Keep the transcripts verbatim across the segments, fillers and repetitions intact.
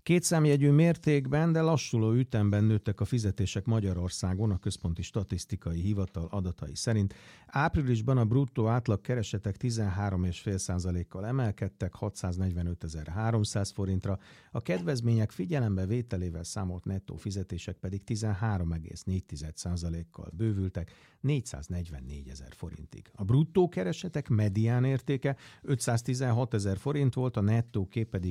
Kétszámjegyű mértékben, de lassuló ütemben nőttek a fizetések Magyarországon, a Központi Statisztikai Hivatal adatai szerint. Áprilisban a bruttó átlagkeresetek tizenhárom egész öt százalékkal emelkedtek hatszáznegyvenötezer-háromszáz forintra, a kedvezmények figyelembe vételével számolt nettó fizetések pedig tizenhárom egész négy százalékkal bővültek négyszáznegyvennégyezer forintig. A bruttó keresetek medián értéke ötszáztizenhatezer forint volt, a nettóké pedig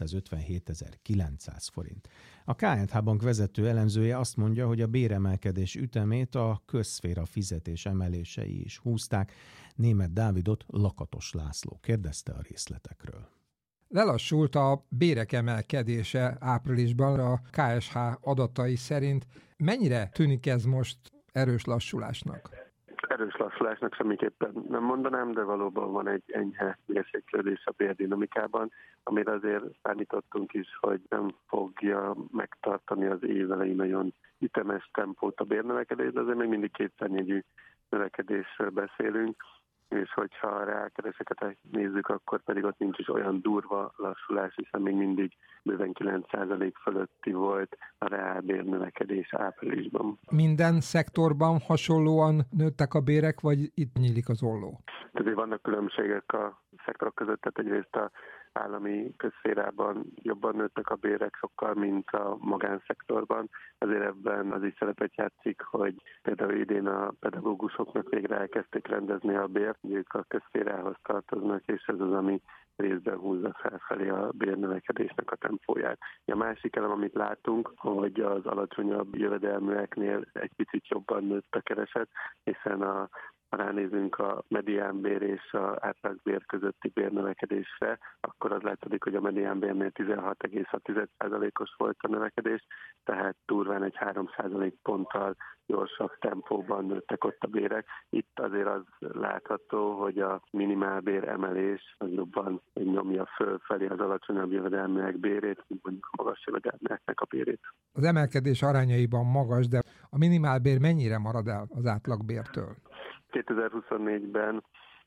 háromszázötvenhétezer-kilencszáz forint. A ká en há Bank vezető elemzője azt mondja, hogy a béremelkedés ütemét a közszféra fizetés emelései is húzták. Németh Dávidot Lakatos László kérdezte a részletekről. Lelassult a bérek emelkedése áprilisban a ká es há adatai szerint. Mennyire tűnik ez most erős lassulásnak? Erős lassulásnak semmiképpen nem mondanám, de valóban van egy enyhe mérséklődés a bérdinamikában, amire azért számítottunk is, hogy nem fogja megtartani az év elején nagyon ütemes tempót a bérnövekedés, de azért még mindig kétszárnyegyű növekedésről beszélünk, és hogyha a reálkereseket nézzük, akkor pedig ott nincs is olyan durva lassulás, hiszen még mindig bőven kilenc százalék fölötti volt a reálbérnövekedés áprilisban. Minden szektorban hasonlóan nőttek a bérek, vagy itt nyílik az olló? Tehát vannak különbségek a szektorok között, tehát egyrészt a állami közszférában jobban nőttek a bérek sokkal, mint a magánszektorban. Azért ebben az is szerepet játszik, hogy például idén a pedagógusoknak végre elkezdték rendezni a bért, ők a közszférához tartoznak, és ez az, ami részben húzza felfelé a bérnövekedésnek a tempóját. A másik elem, amit látunk, hogy az alacsonyabb jövedelműeknél egy picit jobban nőtt a kereset, hiszen a ha ránézünk a mediánbér és az átlagbér közötti bérnövekedésre, akkor az látszik, hogy a mediánbérnél tizenhat egész hat százalékos volt a növekedés, tehát durván egy három százalék ponttal gyorsabb tempóban nőttek ott a bérek. Itt azért az látható, hogy a minimálbér emelés az jobban nyomja fölfelé az alacsonyabb jövedelműek bérét, mint mondjuk a magas jövedelműeknek a bérét. Az emelkedés arányaiban magas, de a minimálbér mennyire marad el az átlagbértől? kétezer-huszonnégyben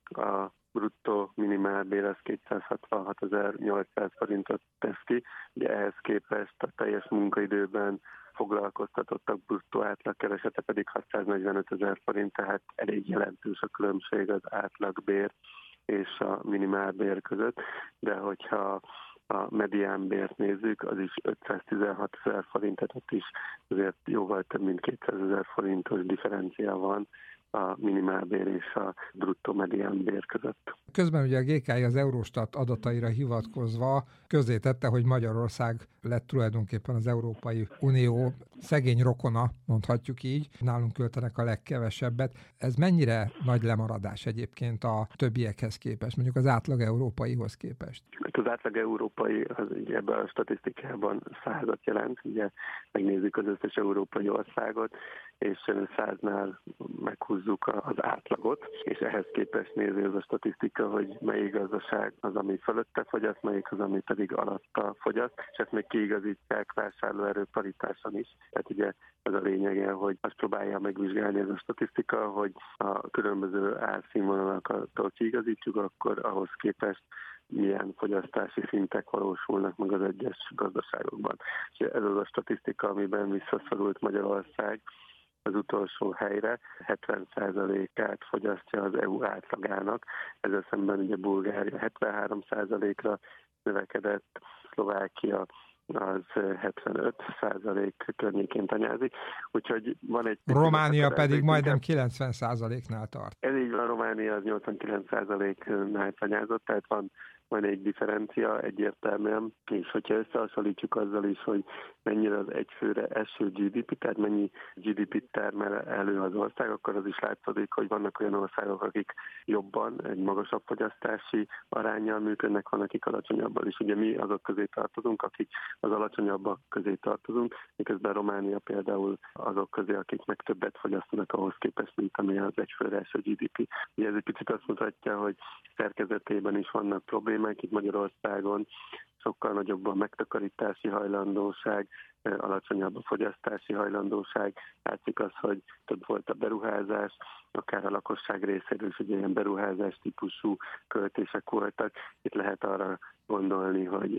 a bruttó minimálbér az kétszázhatvanhatezer-nyolcszáz forintot tesz ki, ugye ehhez képest a teljes munkaidőben foglalkoztatottak bruttó átlagkeresete pedig hatszáznegyvenötezer forint, tehát elég jelentős a különbség az átlagbér és a minimálbér között, de hogyha a mediánbért nézzük, az is ötszáztizenhatezer forint, tehát ott is azért jóval több mint kétszázezer forintos differencia van a minimálbér és a bruttó mediánbér között. Közben ugye a gé ká i az Eurostat adataira hivatkozva közzétette, hogy Magyarország lett tulajdonképpen az Európai Unió szegény rokona, mondhatjuk így. Nálunk költenek a legkevesebbet. Ez mennyire nagy lemaradás egyébként a többiekhez képest, mondjuk az átlag európaihoz képest? Az átlag európai az ebben a statisztikában százat jelent, ugye megnézzük az összes európai országot, és száznál meghúzzuk az átlagot, és ehhez képest nézi az a statisztika, hogy melyik gazdaság az, ami fölötte fogyaszt, melyik az, ami pedig alatta fogyaszt, és ezt még kiigazítják vásárlóerő paritáson is. Tehát ugye ez a lényege, hogy azt próbálja megvizsgálni ez a statisztika, hogy a különböző árszínvonalaktól kiigazítjuk, akkor ahhoz képest milyen fogyasztási szintek valósulnak meg az egyes gazdaságokban. És ez az a statisztika, amiben visszaszorult Magyarország az utolsó helyre, hetven százalékát fogyasztja az é u átlagának, ezzel szemben ugye Bulgária hetvenhárom százalékra növekedett, Szlovákia az hetvenöt százalék környékén tanyázik, úgyhogy van egy... Románia pedig majdnem kilencven százaléknál tart. Ez így van, Románia az nyolcvankilenc százaléknál tanyázott, tehát van van egy differencia egyértelműen, és hogyha összehasonlítjuk azzal is, hogy mennyire az egyfőre eső gé dé pé, tehát mennyi gé dé pét termel elő az ország, akkor az is látszik, hogy vannak olyan országok, akik jobban, egy magasabb fogyasztási aránnyal működnek, van, akik alacsonyabban, és ugye mi azok közé tartozunk, akik az alacsonyabbak közé tartozunk, miközben Románia például azok közé, akik meg többet fogyasztanak ahhoz képest, mint ami az egyfőre eső gé dé pé. Ugye ez egy picit azt mutatja, hogy szerkezetében is vannak problémák, itt Magyarországon sokkal nagyobb a megtakarítási hajlandóság, alacsonyabb a fogyasztási hajlandóság. Látszik az, hogy több volt a beruházás, akár a lakosság részéről is ugye ilyen beruházás típusú költések voltak. Itt lehet arra gondolni, hogy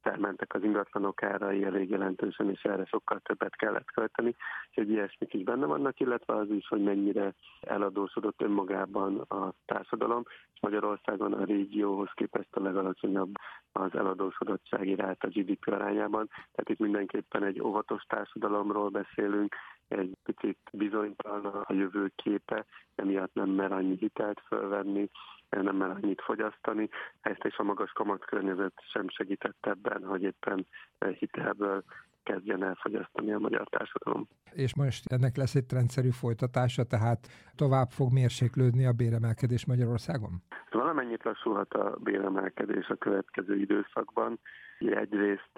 elmentek az ingatlanok árai elég jelentősen, és erre sokkal többet kellett költeni, úgyhogy ilyesmik is benne vannak, illetve az is, hogy mennyire eladósodott önmagában a társadalom, és Magyarországon a régióhoz képest a legalacsonyabb az eladósodottsági ráta gé dé pé arányában, tehát itt mindenképpen egy óvatos társadalomról beszélünk, egy picit bizonytalan a jövő képe, emiatt nem mer annyi hitelt fölvenni, nem mer annyit fogyasztani. Ezt és a magas kamatkörnyezet sem segített ebben, hogy éppen hitelből kezdjen el fogyasztani a magyar társadalom. És most ennek lesz egy rendszerű folytatása, tehát tovább fog mérséklődni a béremelkedés Magyarországon? Valamennyit lassulhat a béremelkedés a következő időszakban. Egyrészt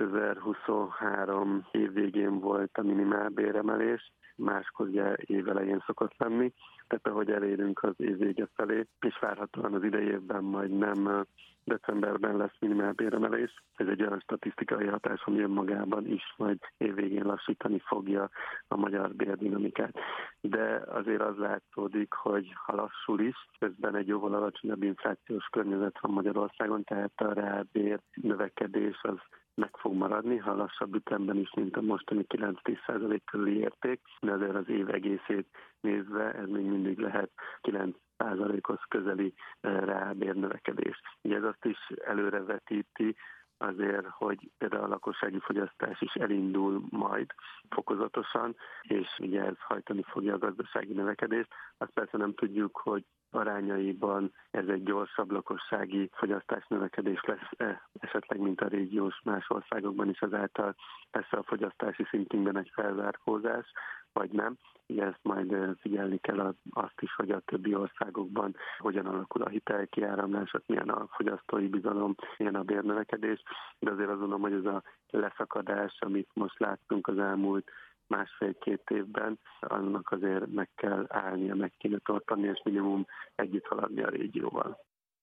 kétezer-huszonhárom év végén volt a minimál béremelés, máskor ugye év elején szokott lenni, tehát ahogy elérünk az év vége felé, és várhatóan az idei évben majd nem decemberben lesz minimálbéremelés. Ez egy olyan statisztikai hatás, ami önmagában is majd évvégén lassítani fogja a magyar bérdinamikát. De azért az látszódik, hogy ha lassul is, közben egy jóval alacsonyabb inflációs környezet van Magyarországon, tehát a reálbér növekedés az meg fog maradni, ha lassabb ütemben is, mint a mostani kilenc-tíz százalék körüli érték, de azért az év egészét nézve ez még mindig lehet kilenc százalékos közeli reálbér növekedés. Ugye ez azt is előrevetíti azért, hogy például a lakossági fogyasztás is elindul majd fokozatosan, és ugye ez hajtani fogja a gazdasági növekedést. Azt persze nem tudjuk, hogy arányaiban ez egy gyorsabb lakossági fogyasztás növekedés lesz esetleg, mint a régiós más országokban is, azáltal lesz a fogyasztási szintünkben egy felzárkózás, vagy nem. Ugye ezt majd figyelni kell azt is, hogy a többi országokban hogyan alakul a hitelkiáramlás, milyen a fogyasztói bizalom, milyen a bérnövekedés, de azért azt gondolom, hogy ez a leszakadás, amit most láttunk az elmúlt másfél-két évben, annak azért meg kell állnia, meg kéne tartani, és minimum együtt haladni a régióval.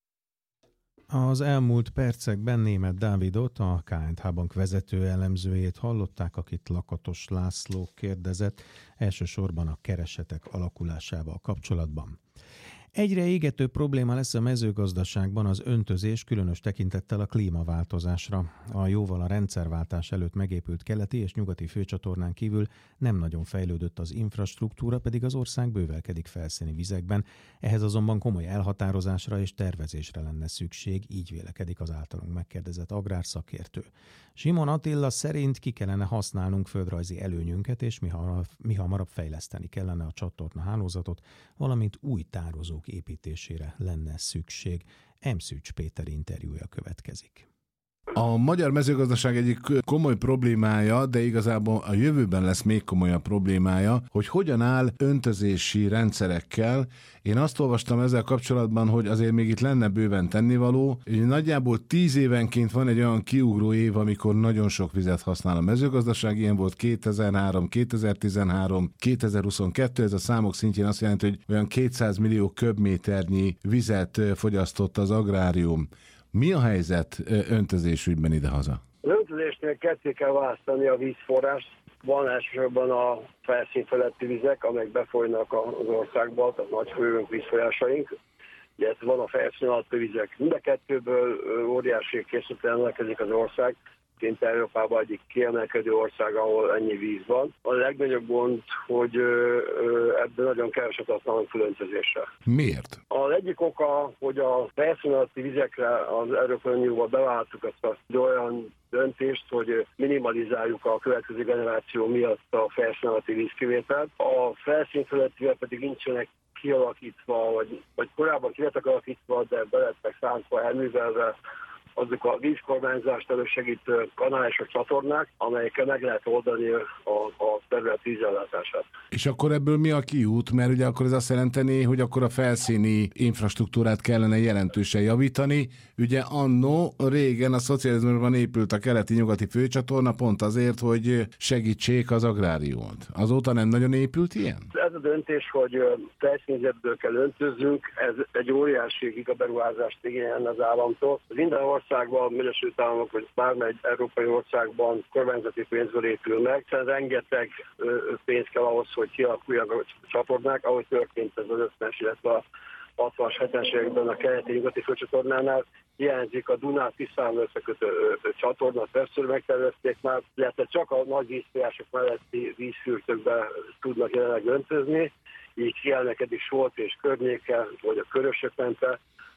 Az elmúlt percekben Németh Dávidot, a ká en há Bank vezető elemzőjét hallották, akit Lakatos László kérdezett, elsősorban a keresetek alakulásával kapcsolatban. Egyre égető probléma lesz a mezőgazdaságban az öntözés, különös tekintettel a klímaváltozásra. A jóval a rendszerváltás előtt megépült keleti és nyugati főcsatornán kívül nem nagyon fejlődött az infrastruktúra, pedig az ország bővelkedik felszíni vizekben. Ehhez azonban komoly elhatározásra és tervezésre lenne szükség, így vélekedik az általunk megkérdezett agrárszakértő. Simon Attila szerint ki kellene használnunk földrajzi előnyünket, és mi hamarabb, mi hamarabb fejleszteni kellene a csatorna hálózatot, valamint új tározók építésére lenne szükség. M. Szűcs Péter interjúja következik. A magyar mezőgazdaság egyik komoly problémája, de igazából a jövőben lesz még komolyabb problémája, hogy hogyan áll öntözési rendszerekkel. Én azt olvastam ezzel kapcsolatban, hogy azért még itt lenne bőven tennivaló. Nagyjából tíz évenként van egy olyan kiugró év, amikor nagyon sok vizet használ a mezőgazdaság. Ilyen volt kétezer-három, kétezer-tizenhárom, kétezer-huszonkettő. Ez a számok szintjén azt jelenti, hogy olyan kétszáz millió köbméternyi vizet fogyasztott az agrárium. Mi a helyzet öntözésügyben idehaza? Az öntözésnél ketté kell választani a vízforrást. Van elsősorban a felszín feletti vizek, amelyek befolynak az országba, tehát nagy folyóink, vízfolyásaink. Ugye van a felszín alatti vizek. Mind a kettőből óriási készletre rendelkezik az ország. Kint Európában egyik kiemelkedő ország, ahol ennyi víz van. A legnagyobb gond, hogy ebből nagyon keveset használunk fölöntözésre. Miért? Az egyik oka, hogy a felszín alatti vizekre az Európai Unióban beváltuk ezt az olyan döntést, hogy minimalizáljuk a következő generáció miatt a felszín alatti vízkivételt. A felszín felettivel pedig nincsenek kialakítva, vagy, vagy korábban ki lettek alakítva, de be lettek szántva, elművelve azok a vízkormányzást elősegítő kanálisok, csatornák, amelyekkel meg lehet oldani a, a terület vízellátását. És akkor ebből mi a kiút? Mert ugye akkor ez azt jelenteni, hogy akkor a felszíni infrastruktúrát kellene jelentősen javítani. Ugye annó régen a szocializmusban épült a keleti-nyugati főcsatorna pont azért, hogy segítsék az agráriumot. Azóta nem nagyon épült ilyen? Ez a döntés, hogy felszínzetből kell öntözzünk, ez egy óriási gigaberuházást igényelne az államtól. Minden országban, Egyesült Államok, vagy bármely európai országban kormányzati pénzből épül meg, hiszen rengeteg pénz kell ahhoz, hogy kialakuljanak a csatornák, ahogy történt ez az ötvenes, illetve a hatvanas, hetvenes években a keleti-nyugati főcsatornánál hiányzik a Dunát-Tiszán összekötő csatorna, többször megtervezték már, illetve csak a nagy vízfolyások melletti vízfürtökbe tudnak jelenleg öntözni, így kiemelkedik Solt és környéke, vagy a Körösök-mente,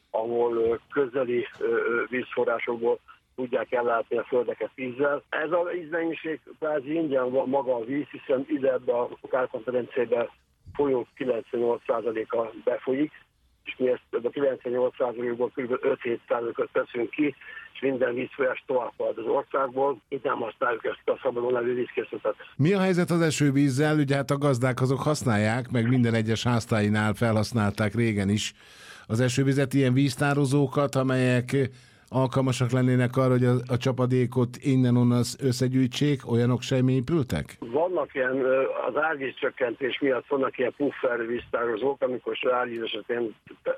ahol közeli vízforrásokból tudják ellátni a földeket vízzel. Ez a vízmennyiség kvázi ingyen van maga a víz, hiszen ide ebbe a Kárpát-medencébe folyók kilencvennyolc százaléka befolyik, és mi ezt a kilencvennyolc százalékból kb. öt-hét százalékot teszünk ki, és minden vízfolyás tovább halad az országból. Itt nem használjuk ezt a szabadon levő vízkészletet. Mi a helyzet az esővízzel? Ugye hát a gazdák azok használják, meg minden egyes háztáinál felhasználták régen is az esővizet, ilyen víztározókat, amelyek alkalmasak lennének arra, hogy a, a csapadékot innen-onnan összegyűjtsék, olyanok sem épültek? Vannak ilyen, az árvíz csökkentés miatt vannak ilyen puffer víztározók, amikor árvíz esetén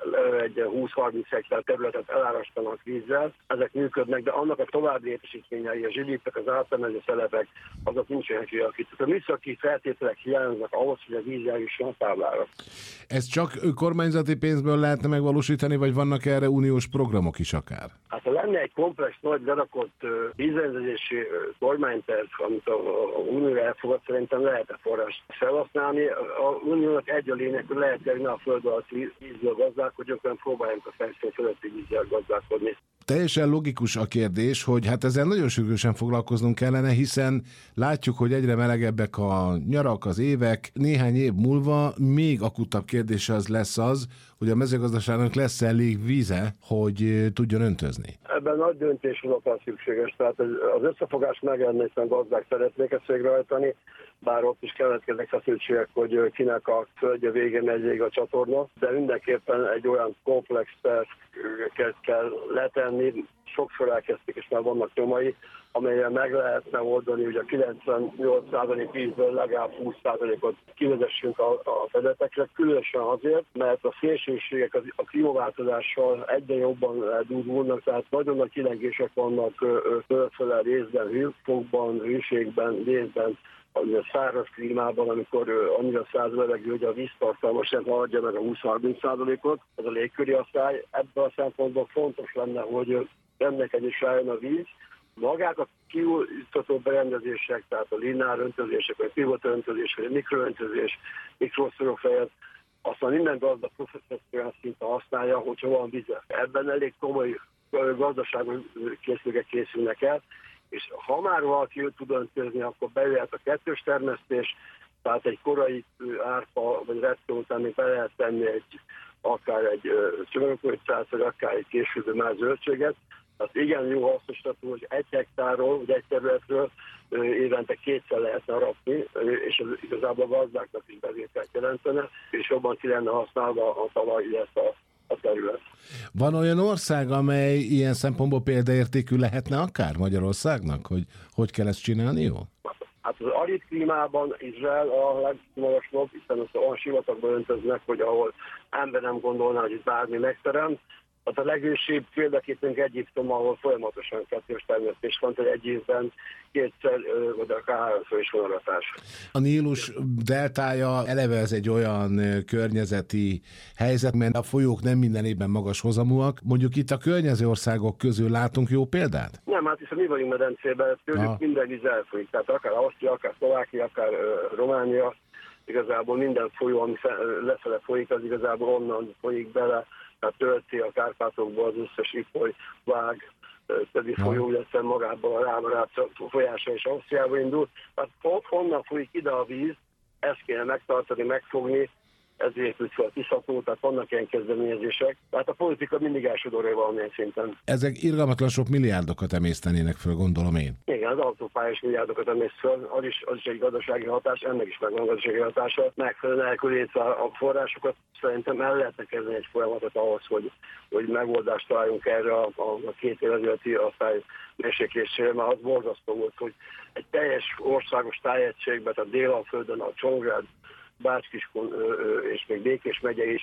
egy húsz-harminc hektár területet elárasztanak vízzel, ezek működnek, de annak a további létesítményei, a zsilipek, az átemelő szelepek, azok nincsenek kialakítva. A műszaki feltételek hiányoznak ahhoz, hogy a víz eljusson a táblára. Ez csak kormányzati pénzből lehetne megvalósítani, vagy vannak erre uniós programok is akár? Hát ha lenne egy komplex, nagy lerakott vízrendezési kormányterv, amit a, a Unió elfogad, szerintem lehet a forrást felhasználni. A Uniónak egy a lényeg, hogy lehet elni a föld alatti vízzel gazdálkodjunk, hanem próbáljunk a felszín fölötti vízzel gazdálkodni. Teljesen logikus a kérdés, hogy hát ezzel nagyon sürgősen foglalkoznunk kellene, hiszen látjuk, hogy egyre melegebbek a nyarak, az évek. Néhány év múlva még akutabb kérdése az lesz az, hogy a mezőgazdaságnak lesz elég víze, hogy tudjon öntözni. Ebben nagy döntéshozattal szükséges, tehát az összefogás megenne, hiszen gazdák szeretnék ezt végrehajtani, bár ott is keletkeznek feszültségek, hogy kinek a földje végén megy végig a csatorna, de mindenképpen egy olyan komplex tervet kell letenni, sokszor elkezdték, és már vannak nyomai, amelyen meg lehetne oldani, hogy a kilencvennyolc százalék vízből legalább húsz százalékot kivezessünk a, a fedetekre, különösen azért, mert a szélsőségek az, a klímaváltozással egyre jobban eldúdulnak, tehát nagyon nagy kilengések vannak fölfele részben, hőfokban, hőségben, részben, a száraz klímában, amikor annyira száraz levegő, hogy a víztartalmas nem haladja meg a húsz-harminc százalékot, ez a légköri asszály. Ebből a szempontból fontos lenne, hogy ennek is rájön a víz. Magák a kiújtató berendezések, tehát a lineár öntözések, vagy pivot öntözés, vagy a mikroöntözés, mikroszorokfejet, aztán minden gazda professzionális szinten használja, hogyha van vize. Ebben elég komoly gazdaságos készülők készülnek el, és ha már valaki tud öntözni, akkor bejöhet a kettős termesztés, tehát egy korai árpa vagy retro után még be lehet tenni egy, akár egy csomagolócát, vagy akár egy később már zöldséget. Tehát igen jó hasznosítható, hogy egy hektárról, vagy egy területről évente kétszer lehetne aratni, és ez igazából a gazdáknak is bevételt jelentene, és jobban ki lenne használva a talaj, illetve a a terület. Van olyan ország, amely ilyen szempontból példaértékű lehetne akár Magyarországnak, hogy hogy kell ezt csinálni jól? Hát az arid klímában Izrael a legmagasabb, hiszen az olyan sivatagban öntöznek, hogy ahol ember nem gondolná, hogy itt bármi megterem. Hát a legősibb példaképünk Egyiptom, ahol folyamatosan kettős termesztés van, hogy egy évben kétszer, vagy akár háromszor is van aratás. A Nílus deltája eleve ez egy olyan környezeti helyzet, mert a folyók nem minden évben magas hozamúak. Mondjuk itt a környező országok közül látunk jó példát? Nem, hát hiszen mi vagyunk medencében, tőlük ah. minden víz elfolyik. Tehát akár Ausztria, akár Szlovákia, akár uh, Románia, igazából minden folyó, ami lefele folyik, az igazából onnan folyik bele. Tehát tölti a Kárpátokból az összes Ipoly, Vág, többi folyó, illetve magában a Rámarác folyása és Ausztriába indul. Tehát onnan folyik ide a víz, ezt kéne megtartani, megfogni, ez épült fel a Tiszató, tehát vannak ilyen kezdeményezések. Tehát a politika mindig elsődorja valamilyen szinten. Ezek irgalmatlan sok milliárdokat emésztenének föl, gondolom én. Igen, az autópályás milliárdokat emészt föl, az is, az is egy gazdasági hatás, ennek is megvan a gazdasági hatása. Megfelelően elkülönítve a forrásokat, szerintem el lehetne kezdeni egy folyamatot ahhoz, hogy, hogy megoldást találjunk erre a, a, a két év ezelőtti asszály mérséklésére, mert az borzasztó volt, hogy egy teljes országos tájegységben, tehát Délalföldön, a Csongrád, Bács-Kiskun és még Békés megye is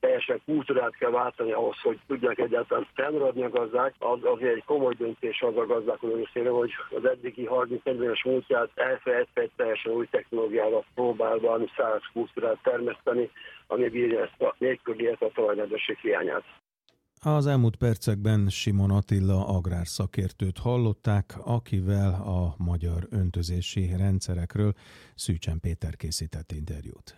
teljesen kultúrát kell váltani ahhoz, hogy tudják egyáltalán fennmaradni a gazdák, az azért egy komoly döntés az a gazdálkodó részéről, hogy az eddigi harminc-negyvenes múltját elfelejtve egy teljesen új technológiával próbál valami száraz kultúrát termeszteni, ami bírja ezt a nélküli, a talajnedvesség hiányát. Az elmúlt percekben Simon Attila agrárszakértőt hallották, akivel a magyar öntözési rendszerekről Szűcs Péter készített interjút.